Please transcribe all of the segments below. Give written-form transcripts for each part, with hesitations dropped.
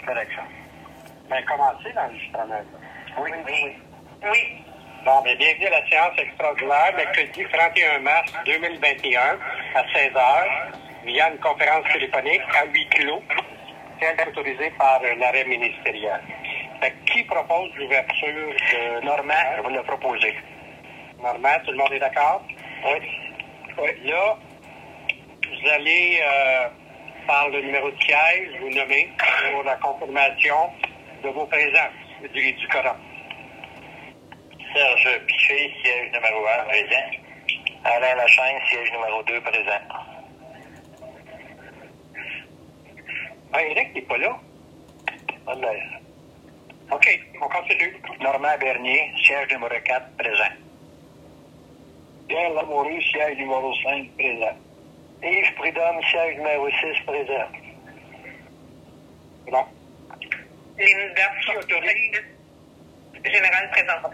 correct, ça. Bien, commencez l'enregistrement. Oui. Oui. Bon, bien, bienvenue à la séance extraordinaire, mercredi 31 mars 2021, à 16 h, via une conférence téléphonique à huis clos, celle autorisée par l'arrêt ministériel. Fait que qui propose l'ouverture de... Normand, vous l'a proposé. Normand, tout le monde est d'accord? Oui. Là, vous allez, par le numéro de siège, vous nommer pour la confirmation de vos présences du quorum. Serge Piché, siège numéro 1, présent. Alain Lachaine, siège numéro 2, présent. Ah, Éric n'est pas là? Pas de l'air. OK, on continue. Normand Bernier, siège numéro 4, présent. Pierre Lamoureux, siège numéro 5, présent. Yves Prudhomme, siège numéro 6, présent. Bon. Linda, général présent.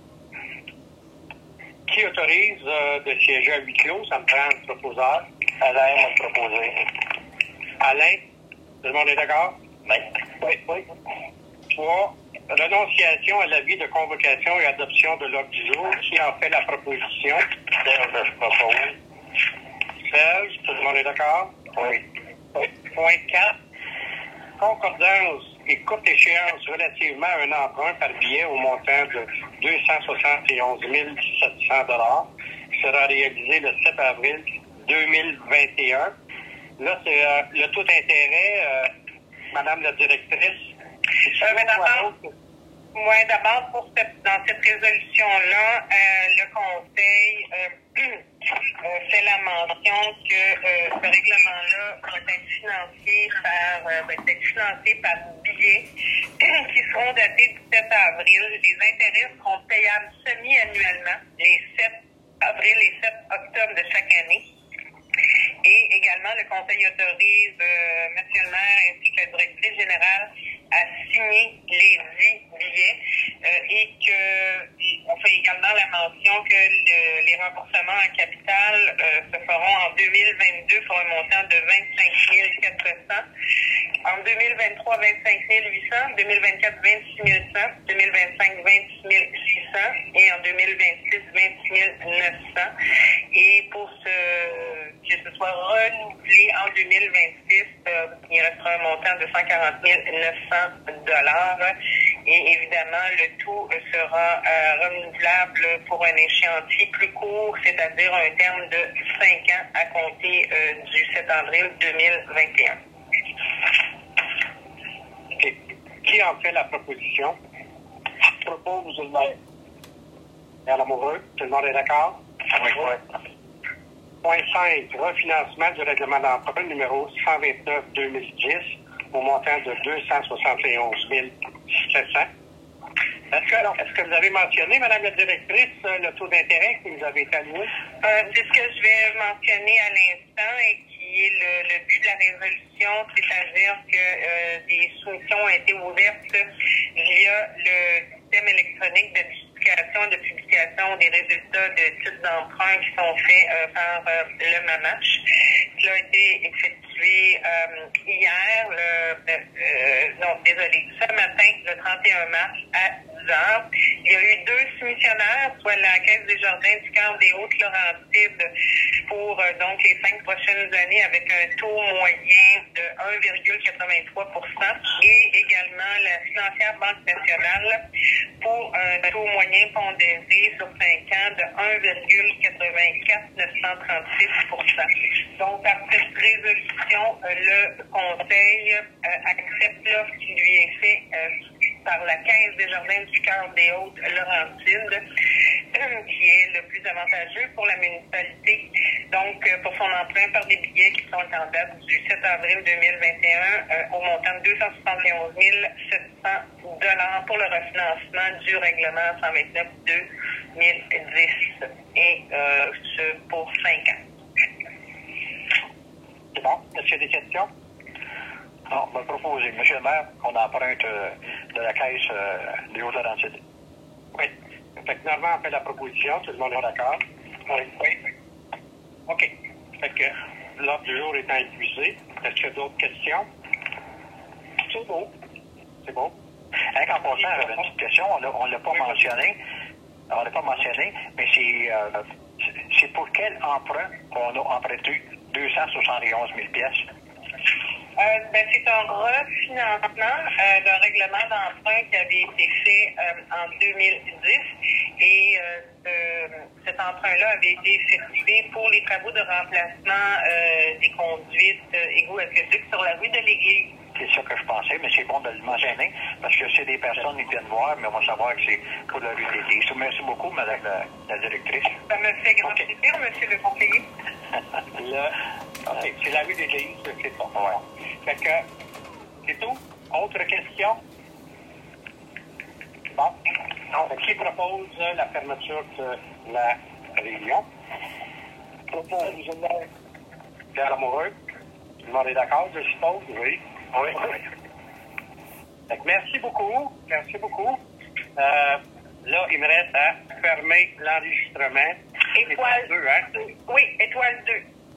Qui autorise de siéger à huis clos? Ça me prend un proposeur. Alain m'a proposé. Alain, tout le monde est d'accord? Oui. 3. Renonciation à l'avis de convocation et adoption de l'ordre du jour. Qui en fait la proposition? Serge, je propose. Serge, tout le monde est d'accord? Oui. Point 4. Concordance et courte échéance relativement à un emprunt par billet au montant de 271 700 qui sera réalisé le 7 avril 2021. Là, c'est le taux d'intérêt, Madame la directrice. D'abord, dans cette résolution-là, le Conseil fait la mention que ce règlement-là va être financé par billets qui seront datés du 7 avril. Les intérêts seront payables semi-annuellement, les 7 avril et 7 octobre de chaque année. Et également, le Conseil autorise M. le maire ainsi que la directrice générale à signer les 10 billets et qu'on fait également la mention que les remboursements en capital se feront en 2022 pour un montant de 25 400. En 2023, 25 800, 2024, 26 100, 2025, 26 600 et en 2026, 26 900. Et pour que ce soit renouvelé en 2026, il restera un montant de 140 900 $. Et évidemment, le tout sera renouvelable pour un échéancier plus court, c'est-à-dire un terme de 5 ans à compter du 7 avril 2021. OK. Qui en fait la proposition? Je propose le maire. Pierre Lamoureux, tout le monde est d'accord? Oui. Point 5. Refinancement du règlement d'emprunt numéro 129-2010 au montant de 271 700. Est-ce que vous avez mentionné, Madame la directrice, le taux d'intérêt qui nous avait été alloué? C'est ce que je vais mentionner à l'instant et qui est le but de la résolution, c'est-à-dire que des soumissions ont été ouvertes via le système électronique de notification, de publication des résultats de titres d'emprunt qui sont faits par le MAMACH. Cela a été effectué hier, ce matin, le 31 mars à 10 h. Il y a eu 2 soumissionnaires, soit la Caisse des Jardins du Camp des Hautes-Laurentides pour donc les 5 prochaines années avec un taux moyen de 1,83 et également la Financière Banque nationale pour un taux moyen pondéré sur 5 ans de 1,84 936 %. Donc, par cette résolution, le Conseil accepte l'offre qui lui est faite par la Caisse des Jardins du Cœur des Hautes-Laurentides, qui est le plus avantageux pour la municipalité. Donc, pour son emprunt par des billets qui sont en date du 7 avril 2021 au montant de 271 700 $ pour le refinancement du règlement 129-2010 et ce pour 5 ans. C'est bon? Est-ce qu'il y a des questions? Non, on m'a proposé, M. le maire, qu'on emprunte de la Caisse des Hautes-Laurentides. Oui. Fait que Normand a fait la proposition, tout le monde est d'accord? Oui. OK. Fait que l'ordre du jour étant épuisé, est-ce qu'il y a d'autres questions? C'est beau. C'est beau. En passant, j'avais une petite question, on l'a pas mentionné. On l'a pas mentionné, mais c'est pour quel emprunt qu'on a emprunté 271 000 pièces? C'est un refinancement d'un règlement d'emprunt qui avait été fait en 2010 et cet emprunt-là avait été effectué pour les travaux de remplacement des conduites égouts-aqueducs sur la rue de l'Église. C'est ça que je pensais, mais c'est bon de le mentionner parce que c'est des personnes qui viennent voir, mais on va savoir que c'est pour la rue de l'Église. Merci beaucoup, madame la directrice. Ça me fait grand plaisir, monsieur le conseiller. OK, c'est la rue d'église, c'est ça. Ouais. Fait que, c'est tout? Autre question? Bon. Donc, qui propose la fermeture de la réunion? Propose, Pierre Amoureux. Tout le monde est d'accord, je suppose? Oui. Oui. Fait que merci beaucoup. Merci beaucoup. Là, il me reste à fermer l'enregistrement. Étoile 2, hein? Oui, étoile 2.